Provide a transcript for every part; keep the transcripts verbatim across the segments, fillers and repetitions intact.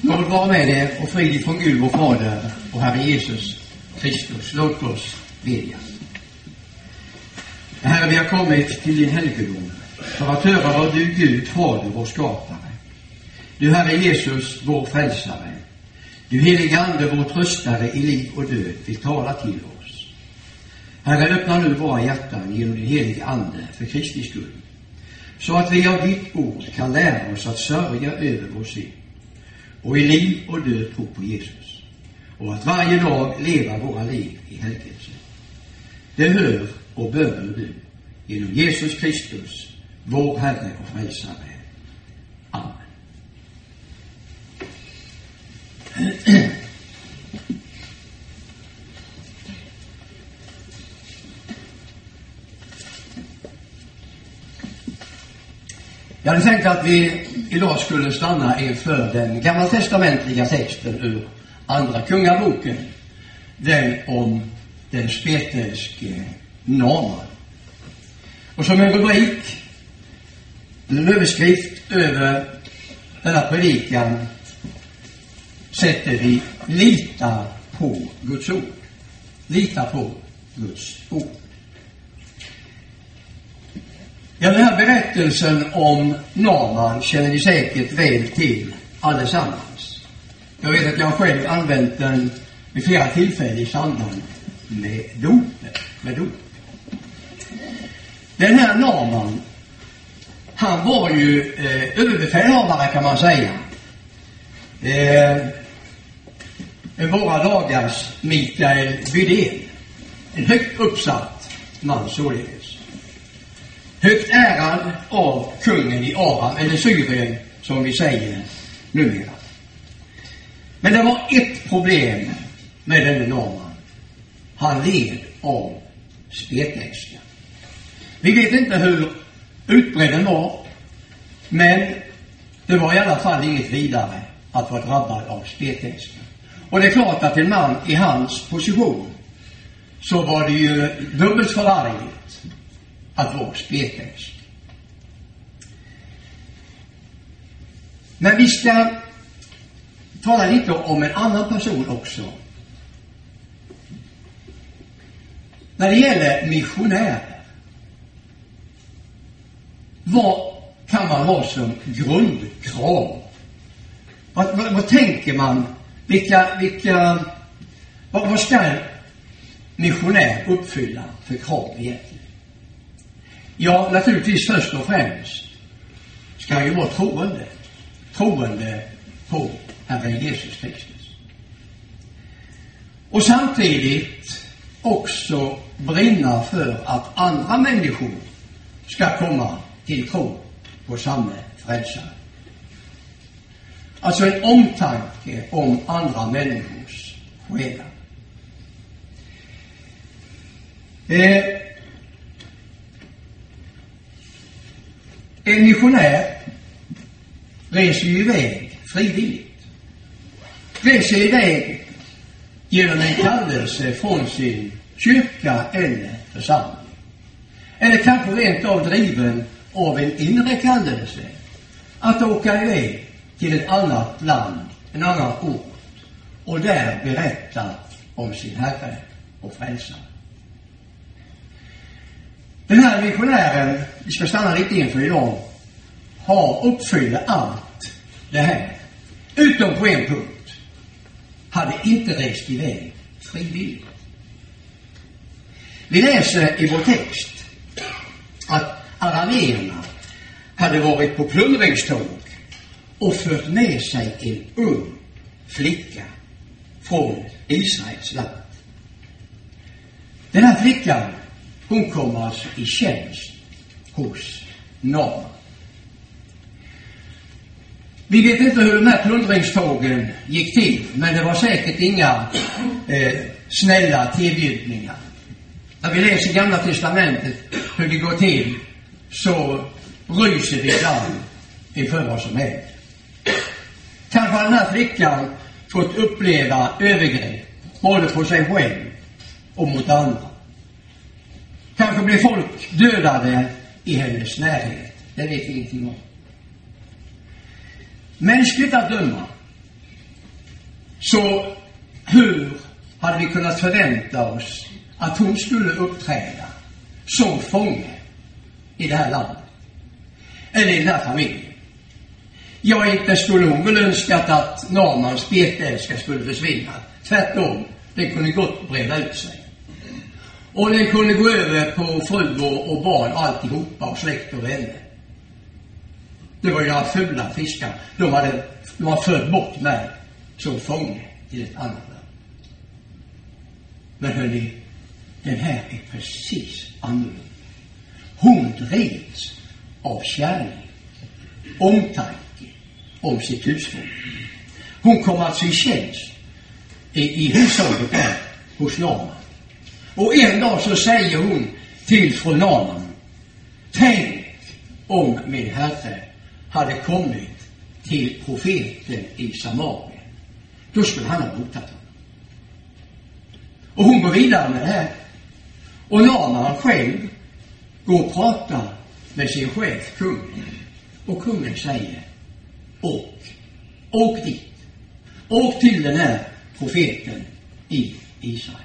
Nåd vara med er och frid från Gud vår Fader och Herre Jesus Kristus. Låt oss bedja. Herre, vi har kommit till din helgedom för att höra vad du, Gud, Fader, vår skapare. Du, Herre Jesus, vår frälsare. Du, helige Ande, vår tröstare i liv och död, vill tala till oss. Herre, öppna nu våra hjärtan genom din helige Ande för Kristi skull, så att vi av ditt ord kan lära oss att sörja över vår synd och i liv och död tro på Jesus, och att varje dag leva våra liv i helgelse. Det hör och böner du genom Jesus Kristus, vår Herre och frälsare. Amen. Jag hade tänkt att vi idag skulle stanna inför den gammaltestamentliga texten ur andra kungaboken, den om den spetälske Naaman. Och som en rubrik, en överskrift över denna predikan, sätter vi lita på Guds ord. Lita på Guds ord. Ja, den här berättelsen om Naaman känner ni säkert väl till allesammans. Jag vet att jag själv använt den vid flera tillfällen i samband med dopet. Med dop. Den här Naaman, han var ju eh, överbefälhavare, kan man säga. Eh, en våra dagars Mikael Bydén. En högt uppsatt man således. Högt ärad av kungen i Aram, eller Syrien som vi säger numera. Men det var ett problem med den Naaman. Han led av spetälska. Vi vet inte hur utbredd den var, men det var i alla fall inget vidare att vara drabbad av spetälska. Och det är klart att en man i hans position, så var det ju dubbelt förargligt att vara spetälsk. Men vi ska tala lite om en annan person också. När det gäller missionärer, vad kan man ha som grundkrav? Vad, vad, vad tänker man? Vilka, vilka, vad, vad ska en missionär uppfylla för krav egentligen? Ja, naturligtvis först och främst ska han ju vara troende. Troende på Herren Jesus Kristus. Och samtidigt också brinna för att andra människor ska komma till tro på samma frälsare. Alltså en omtanke om andra människors själar. Eh, en missionär reser ju iväg frivilligt. Reser iväg genom en kallelse från sin kyrka eller församling. Eller kanske rent av driven av en inre kallelse att åka iväg till ett annat land, en annan ort, och där berätta om sin Herre och frälsare. Den här missionären, vi ska stanna lite inför idag, har uppfyllt allt det här. Utom på en punkt. Hade inte rest iväg frivilligt. Vi läser i vår text att arameerna hade varit på plundringståg och fört med sig en ung flicka från Israels land. Den här flickan, hon kommer alltså i tjänst hos Naaman. Vi vet inte hur de här plundringstågen gick till, men det var säkert inga eh, snälla tillbjudningar. När vi läser i Gamla testamentet hur det går till, så ryser vi ibland inför vad som händer. Kanske har den här flickan fått uppleva övergrepp både på sig själv och mot andra. Kanske blir folk dödade i hennes närhet. Det vet vi ingenting om. Mänskligt att döma Så hur hade vi kunnat förvänta oss att hon skulle uppträda som fånge i det här landet? Eller i den här familjen? Ja, inte skulle hon väl önskat att Naamans spetälska skulle försvinna. Tvärtom, den kunde gott breda ut sig. Och den kunde gå över på fru och barn och alltihopa och släkt och vänner. Det var ju några fula fiskar. De hade, de hade fört bort mig som fånge i ett annat land. Men hörni, den här är precis annorlunda. Hon drevs av kärlek, omtanke om sitt husfolk. Hon kom alltså i tjänst i, i hushållet där hos Naaman. Och en dag så säger hon till fru Naaman: tänk om min herre hade kommit till profeten i Samarien. Då skulle han ha botat honom. Och hon går vidare med det här. Och Naaman själv går och pratar med sin chef, kungen. Och kungen säger: åk, åk dit. Åk till den här profeten i Israel.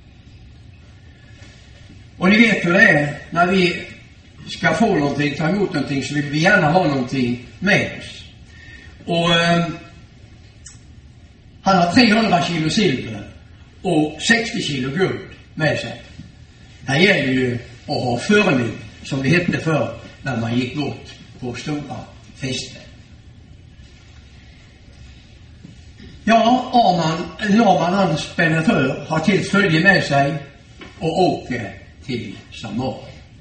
Och ni vet hur det är när vi ska få någonting, ta emot någonting, så vill vi gärna ha någonting med oss. Och eh, han har trehundra kilo silver och sextio kilo guld med sig. Här gäller ju att ha förning, som det hette för när man gick bort på stora fester. Ja, Arman, Naaman, hans spänatör, har till följe med sig och åker till Samarien.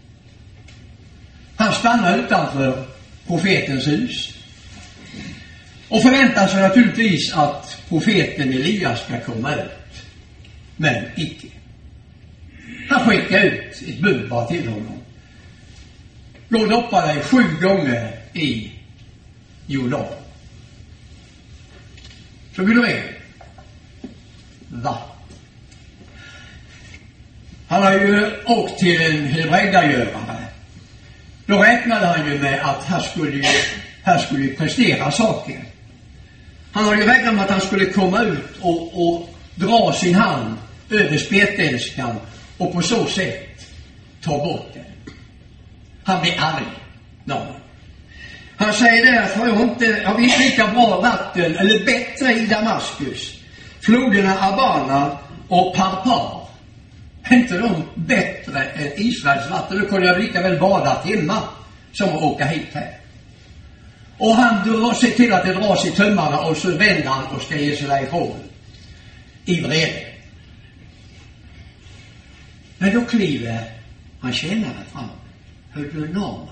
Han stannar utanför profetens hus och förväntar sig naturligtvis att profeten Elias ska komma ut. Men icke. Han skickar ut ett bud bara till honom: gå och doppa dig sju gånger i Jordan, så blir du ren. Va? Han har ju åkt till en helbrägdagörare. Då räknade han ju med att här skulle ju, här skulle ju prestera saker. Han har ju räknat med att han skulle komma ut och, och dra sin hand över spetälskan och på så sätt ta bort den. Han blir arg. No. Han säger där att har jag inte, har vi inte lika bra vatten eller bättre i Damaskus, floderna Abana och Parpar, är inte de bättre än Israels vatten? Då kunde jag lika väl bada hemma som att åka hit här. Och han drar sig till att det dras i tömmarna, och så vänder han och ska ge sig därifrån i vrede. Men då kliver han tjänare fram. Hör du, Naaman?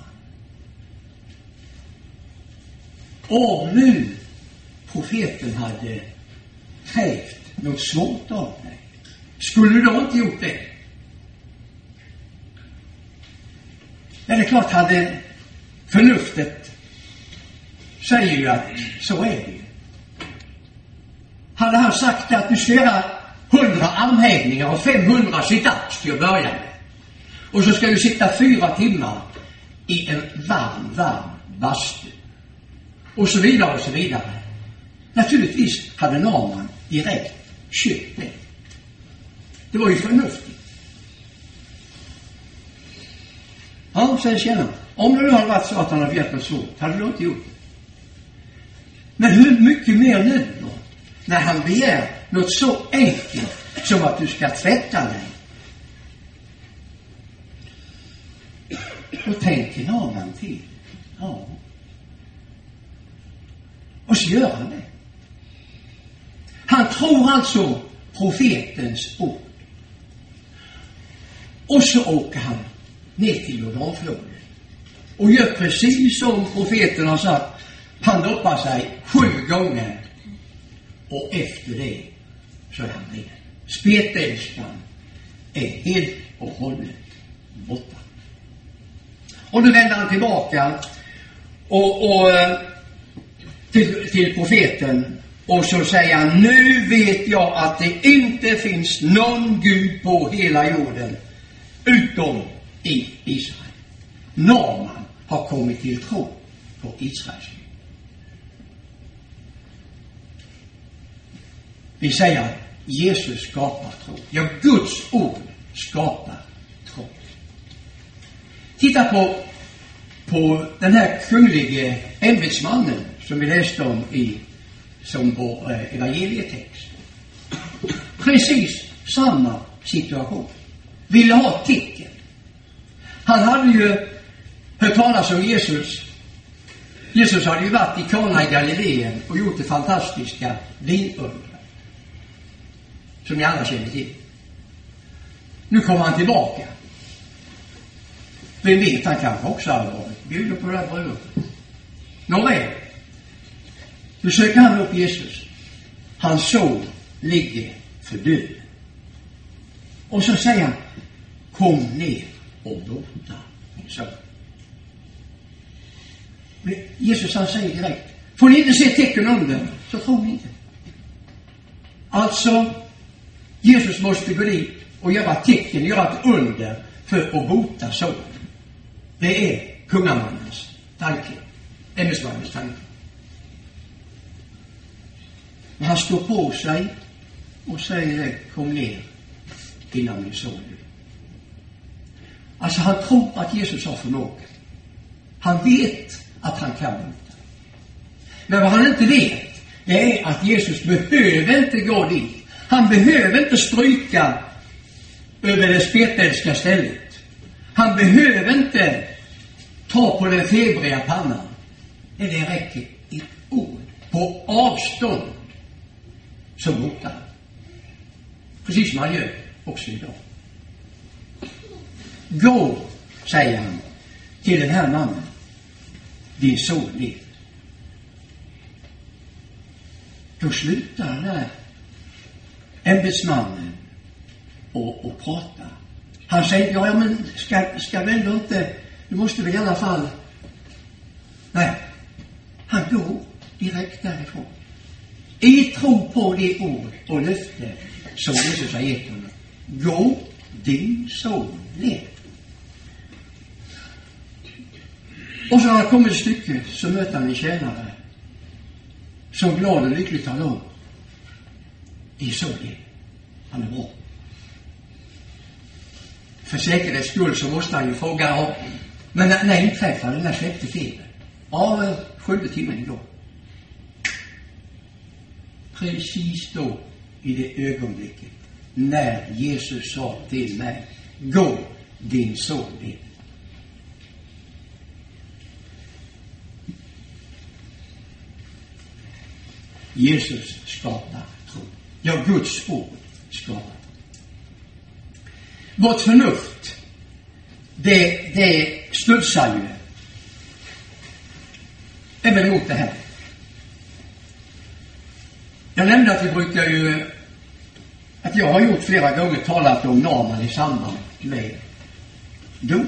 Om nu profeten hade krävt något svårt av mig, skulle du då inte gjort det? Men det är klart, hade förnuftet säger ju att så är det ju. Hade han sagt att du ska göra hundra armhävningar och femhundra sit-ups till att börja med, och så ska du sitta fyra timmar i en varm, varm bastu, och så vidare och så vidare, naturligtvis hade Naaman direkt köpt det. Det var ju förnuftigt. Ja, säger tjänaren, om det nu hade varit så att han hade begärt något svårt, hade du inte gjort det. Men hur mycket mer nu då, när han begär något så enkelt som att du ska tvätta dig? Då tänker Naaman till. Ja. Och så gör han det. Han tror alltså profetens ord. Och så åker han ner till Jordanfloden och gör precis som profeten har sagt. Han doppar sig sju gånger, och efter det så är han ren. Spetälskan är helt och hållet borta. Och nu vänder han tillbaka och, och till, till profeten, och så säger han: nu vet jag att det inte finns någon Gud på hela jorden utom i Israel. Naaman har kommit till tro på Israels Gud. Vi säger att Jesus skapar tro. Ja, Guds ord skapar tro. Titta på, på den här kunglige ämbetsmannen som vi läste om i som vår eh, evangelietext. Precis samma situation. Ville ha tecken. Han hade ju hört talas om Jesus. Jesus hade ju varit i Kana i Galileen och gjort det fantastiska vinunder som ni alla känner till. Nu kommer han tillbaka. Vem vet, han kanske också hade varit bjuder på det här bröllopet. Nåväl, då söker han upp Jesus. Hans son ligger för död. Och så säger han, kom ner och bota min son. Men Jesus han säger direkt, får ni inte se tecken under, så tror ni inte. Alltså, Jesus måste gå dit och göra tecken, göra ett under för att bota sonen. Det är kungamannens tanke, ämbetsmannens tanke. Men han står på sig och säger, kom ner innan min son dör. Alltså han tror att Jesus har förmåga. Han vet att han kan bota. Men vad han inte vet, det är att Jesus behöver inte gå dit. Han behöver inte stryka över det spetälska stället. Han behöver inte ta på den febriga pannan. Det räcker ett ord på avstånd som botar. Precis som han gör också idag. Gå, säger han till den här mannen. Din son lever. Då slutar den här ämbetsmannen och, och prata. Han säger, ja, ja men ska, ska väl inte, du måste väl i alla fall. Nej, han går direkt därifrån. I tro på det ord och löfte som Jesus har gett honom. Gå, din son lever. Och så har han kommit ett stycke, så möter han en tjänare som glad och lyckligt talar om. Det är så det. Han är bra. För säkerhets skull så måste han ju fråga om. Men när, när inträffade den här sjätte feber? Av sjunde timmen idag. Precis då, i det ögonblicket, när Jesus sa till mig, gå, din son lever. Jesus skapar tro. Ja, Guds ord skapar tro. Vårt förnuft, det, det studsar ju även emot det här. Jag nämnde att vi brukar ju, att jag har gjort flera gånger talat om Naman i samband med dop.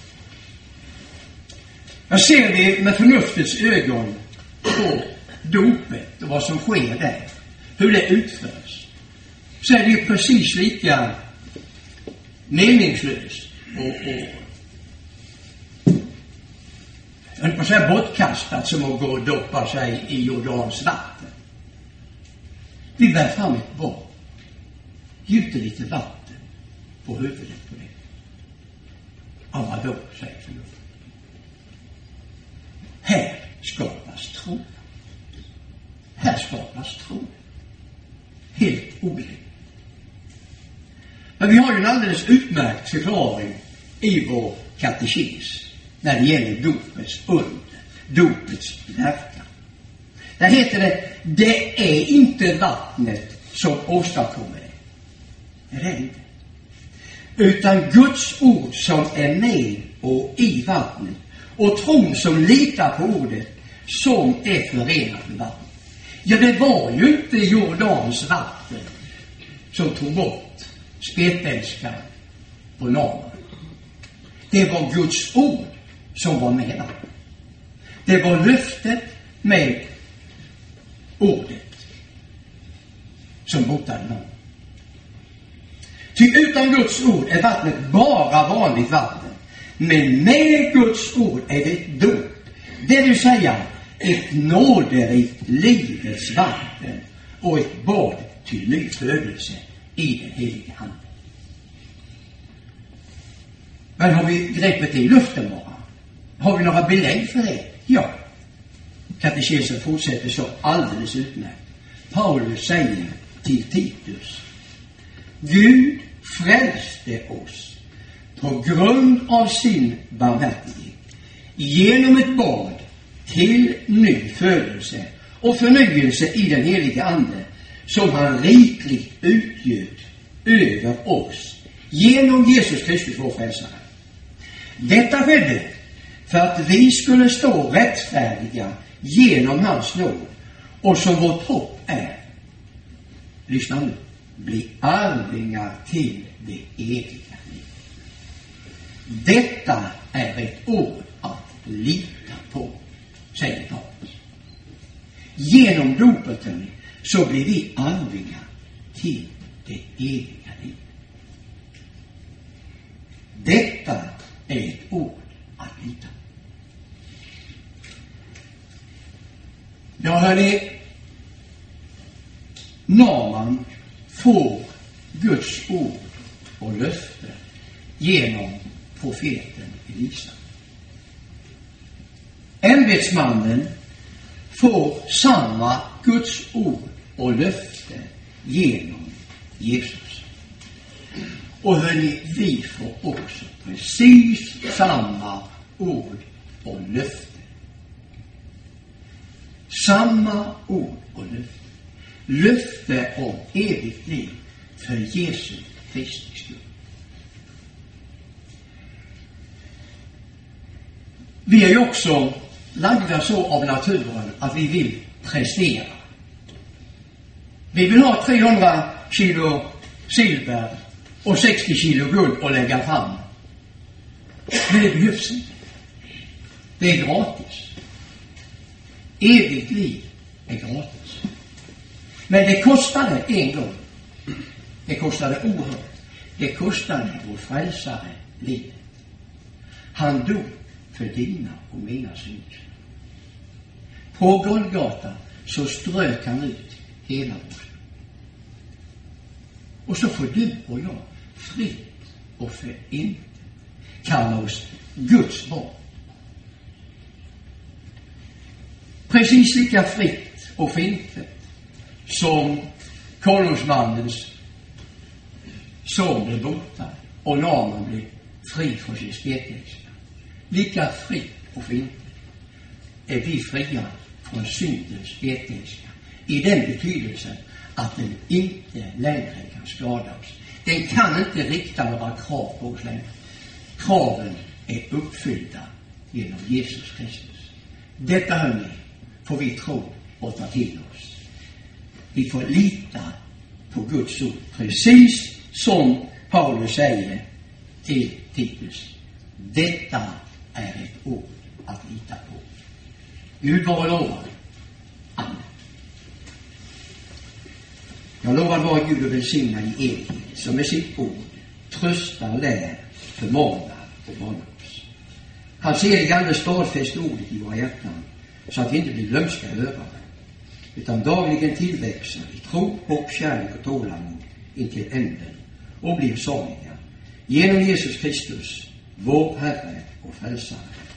Jag ser det med förnuftets ögon på dopet och vad som sker där, hur det utförs, så är det ju precis lika meningslöst och, och jag höll på att säga bortkastat som att gå och doppa sig i Jordans vatten. Vi bär fram ett barn, gjuter lite vatten på huvudet på det. Ja, vad då, säger förnuft. Här skapas tro. Här skapas tro. Helt obegripligt. Men vi har ju en alldeles utmärkt förklaring i vår katekes när det gäller dopets under, dopets verkan. Där heter det, det är inte vattnet som åstadkommer det. Det är det inte. Utan Guds ord som är med och i vattnet. Och tron som litar på ordet som är förenat med vattnet. Ja, det var ju inte Jordans vatten som tog bort spetälskan på Naman. Det var Guds ord som var med. Det var löftet med ordet som botade Naman. Ty utan Guds ord är vattnet bara vanligt vatten. Men med Guds ord är det ett dop. Det vill säga ett nåderikt livets vatten och ett bad till ny födelse i den helige Ande. Men har vi greppet i luften bara? Har vi några belägg för det? Ja. Katekesen fortsätter så alldeles utmärkt. Paulus säger till Titus: Gud frälste oss på grund av sin barmhärtighet genom ett bad till ny födelse och förnyelse i den heliga Ande, som han rikligt utgjöt över oss genom Jesus Kristus vår frälsare. Detta skedde för att vi skulle stå rättfärdiga genom hans nåd, och som vårt hopp är, lyssna nu, bli arvingar till det eviga livet. Detta är ett ord att lita på, säger Paulus. Genom dopet så blir vi arvingar till det eviga livet. Detta är ett ord att lita på. Ja, hörni, Naaman får Guds ord och löfte genom profeten Elisa. Ämbetsmannen får samma Guds ord och löfte genom Jesus. Och hörni, vi får också precis samma ord och löfte. Samma ord och löfte. Löfte om evigt liv för Jesu Kristi skull. Vi är ju också lagda så av naturen att vi vill prestera. Vi vill ha trehundra kilo silver och sextio kilo guld att lägga fram. Men det behövs inte. Det är gratis. Evigt liv är gratis. Men det kostade en gång. Det kostade oerhört. Det kostade vår frälsare livet. Han dog för dina och mina synder. På Golgata så strök han ut hela vår. Och så får du och jag fritt och för inte kalla oss Guds barn. Precis lika fritt och för inte som konungsmannens son blev botad och Naaman blev fri från sin spetälska. Lika fritt och för inte är vi fria från syndens spetälska, i den betydelsen att den inte längre kan skada oss. Den kan inte rikta några krav på oss längre. Kraven är uppfyllda genom Jesus Kristus. Detta, hörni, får vi tro och ta till oss. Vi får lita på Guds ord, precis som Paulus säger till Titus. Detta är ett ord att lita på. Gud vare lovad. Amen. Jag lovar vara Gud och välsigna i evighet, som med sitt ord tröstar, lär, förmanar och varnar oss. Hans heliga ande stadfäst ordet i våra hjärtan, så att vi inte blir glömska hörare, utan dagligen tillväxer i tro, hopp, kärlek och tålamod intill änden, och blir saliga genom Jesus Kristus, vår Herre och Frälsare.